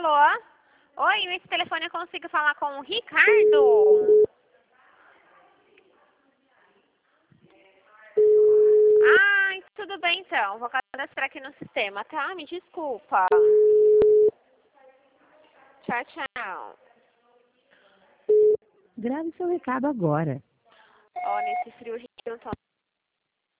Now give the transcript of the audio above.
Alô? Oi, nesse telefone eu consigo falar com o Ricardo? Ai, tudo bem então. Vou cadastrar aqui no sistema, tá? Me desculpa. Tchau, tchau. Grave seu recado agora. Ó, nesse frio, gente, não tô